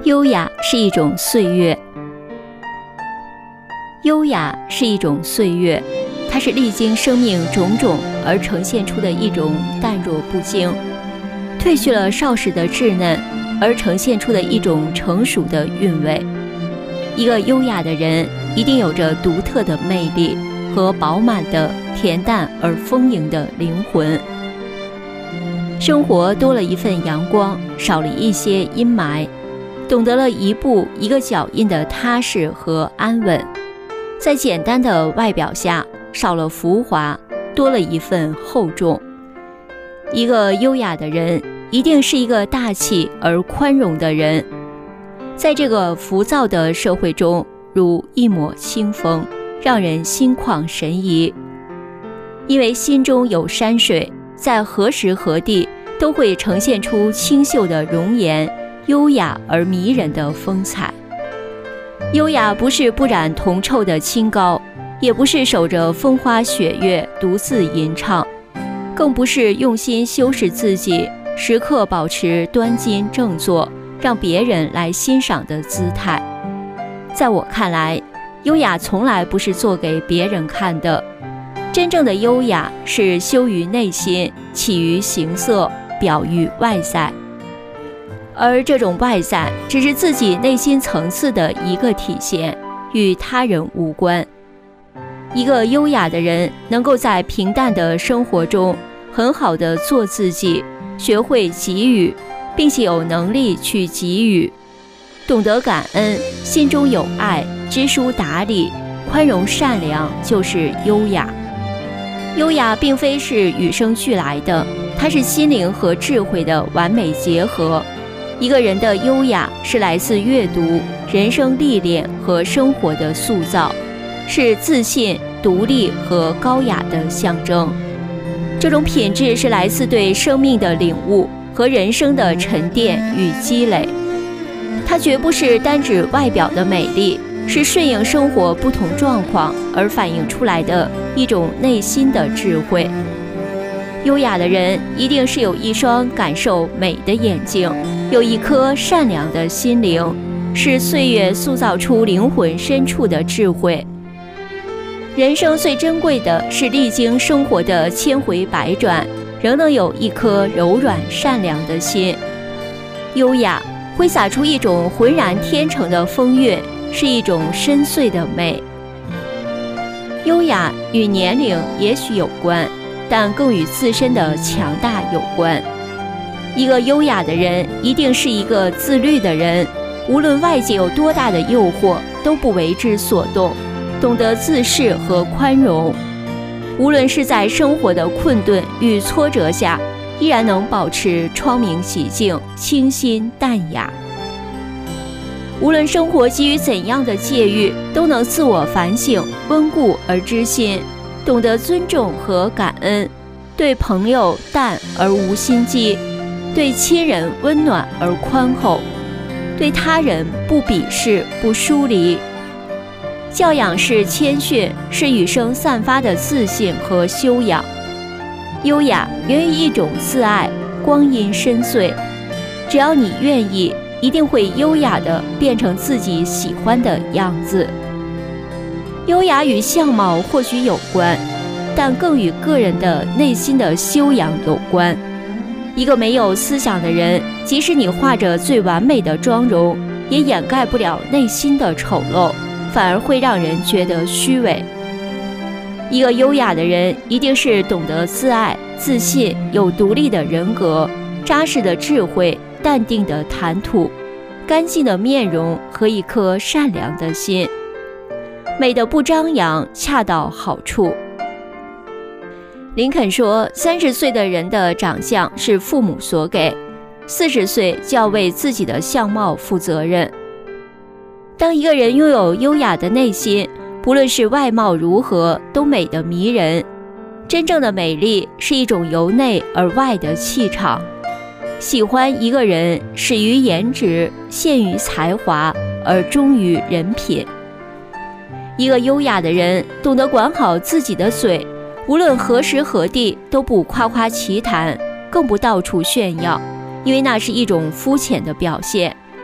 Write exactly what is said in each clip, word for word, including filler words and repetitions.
优雅是一种岁月，优雅是一种岁月，它是历经生命种种而呈现出的一种淡若不惊，褪去了少时的稚嫩而呈现出的一种成熟的韵味。一个优雅的人一定有着独特的魅力和饱满的恬淡而丰盈的灵魂。生活多了一份阳光，少了一些阴霾，懂得了一步一个脚印的踏实和安稳，在简单的外表下少了浮华，多了一份厚重。一个优雅的人一定是一个大气而宽容的人，在这个浮躁的社会中如一抹清风，让人心旷神怡。因为心中有山水，在何时何地都会呈现出清秀的容颜，优雅而迷人的风采。优雅不是不染铜臭的清高，也不是守着风花雪月独自吟唱，更不是用心修饰自己，时刻保持端襟正坐，让别人来欣赏的姿态。在我看来，优雅从来不是做给别人看的，真正的优雅是修于内心，起于形色，表于外在。而这种外在只是自己内心层次的一个体现，与他人无关。一个优雅的人能够在平淡的生活中很好地做自己，学会给予，并且有能力去给予，懂得感恩，心中有爱，知书达理，宽容善良，就是优雅。优雅并非是与生俱来的，它是心灵和智慧的完美结合。一个人的优雅是来自阅读、人生历练和生活的塑造，是自信、独立和高雅的象征。这种品质是来自对生命的领悟和人生的沉淀与积累。它绝不是单指外表的美丽，是顺应生活不同状况而反映出来的一种内心的智慧。优雅的人一定是有一双感受美的眼睛，有一颗善良的心灵，是岁月塑造出灵魂深处的智慧。人生最珍贵的是历经生活的千回百转，仍能有一颗柔软善良的心。优雅挥洒出一种浑然天成的风韵，是一种深邃的美。优雅与年龄也许有关，但更与自身的强大有关。一个优雅的人一定是一个自律的人，无论外界有多大的诱惑，都不为之所动，懂得自适和宽容。无论是在生活的困顿与挫折下，依然能保持窗明几净，清新淡雅。无论生活给予怎样的界遇，都能自我反省，温故而知新，懂得尊重和感恩，对朋友淡而无心机，对亲人温暖而宽厚，对他人不鄙视不疏离。教养是谦逊，是与生散发的自信和修养。优雅源于一种自爱，光阴深邃，只要你愿意，一定会优雅地变成自己喜欢的样子。优雅与相貌或许有关，但更与个人的内心的修养有关。一个没有思想的人，即使你画着最完美的妆容，也掩盖不了内心的丑陋，反而会让人觉得虚伪。一个优雅的人一定是懂得自爱、自信、有独立的人格、扎实的智慧、淡定的谈吐、干净的面容和一颗善良的心。美的不张扬，恰到好处。林肯说，三十岁的人的长相是父母所给，四十岁就要为自己的相貌负责任。当一个人拥有优雅的内心，不论是外貌如何，都美得迷人。真正的美丽是一种由内而外的气场。喜欢一个人，始于颜值，陷于才华，而忠于人品。一个优雅的人懂得管好自己的嘴，无论何时何地都不夸夸其谈，更不到处炫耀，因为那是一种肤浅的表现，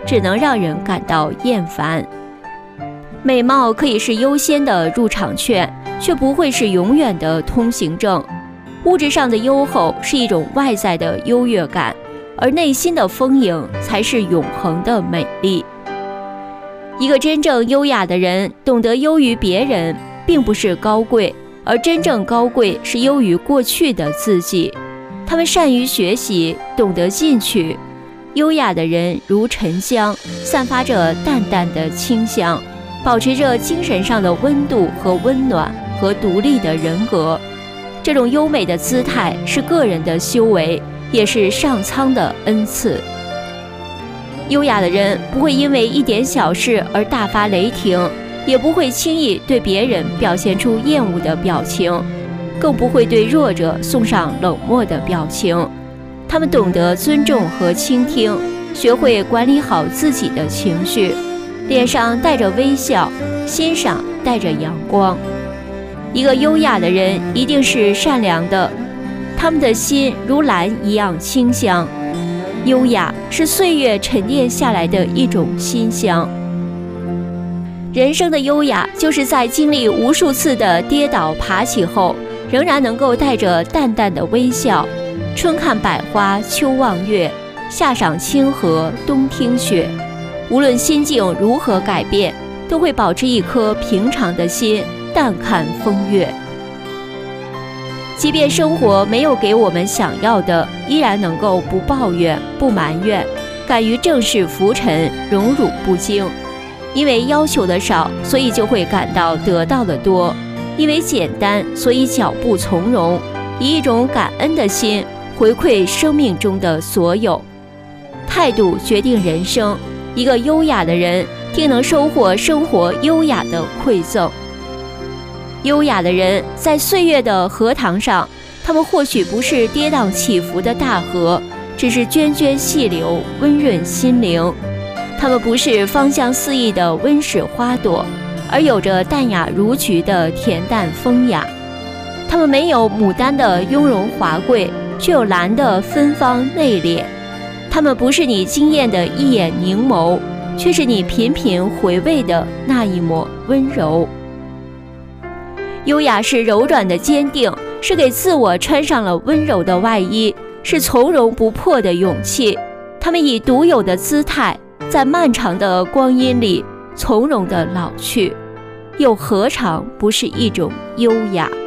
只能让人感到厌烦。美貌可以是优先的入场券，却不会是永远的通行证。物质上的优厚是一种外在的优越感，而内心的丰盈才是永恒的美丽。一个真正优雅的人懂得优于别人，并不是高贵，而真正高贵是优于过去的自己。他们善于学习，懂得进取。优雅的人如沉香，散发着淡淡的清香，保持着精神上的温度和温暖和独立的人格。这种优美的姿态是个人的修为，也是上苍的恩赐。优雅的人不会因为一点小事而大发雷霆，也不会轻易对别人表现出厌恶的表情，更不会对弱者送上冷漠的表情。他们懂得尊重和倾听，学会管理好自己的情绪，脸上带着微笑，心上带着阳光。一个优雅的人一定是善良的，他们的心如兰一样清香。优雅是岁月沉淀下来的一种馨香。人生的优雅，就是在经历无数次的跌倒爬起后，仍然能够带着淡淡的微笑。春看百花，秋望月，夏赏清河，冬听雪。无论心境如何改变，都会保持一颗平常的心，淡看风月。即便生活没有给我们想要的，依然能够不抱怨、不埋怨，敢于正视浮沉，荣辱不惊。因为要求的少，所以就会感到得到的多；因为简单，所以脚步从容。以一种感恩的心回馈生命中的所有。态度决定人生，一个优雅的人定能收获生活优雅的馈赠。优雅的人在岁月的河塘上，他们或许不是跌宕起伏的大河，只是涓涓细流，温润心灵。他们不是芳香四溢的温室花朵，而有着淡雅如菊的恬淡风雅。他们没有牡丹的雍容华贵，却有兰的芬芳内敛。他们不是你惊艳的一眼凝眸，却是你频频回味的那一抹温柔。优雅是柔软的坚定，是给自我穿上了温柔的外衣，是从容不迫的勇气。他们以独有的姿态，在漫长的光阴里从容地老去，又何尝不是一种优雅？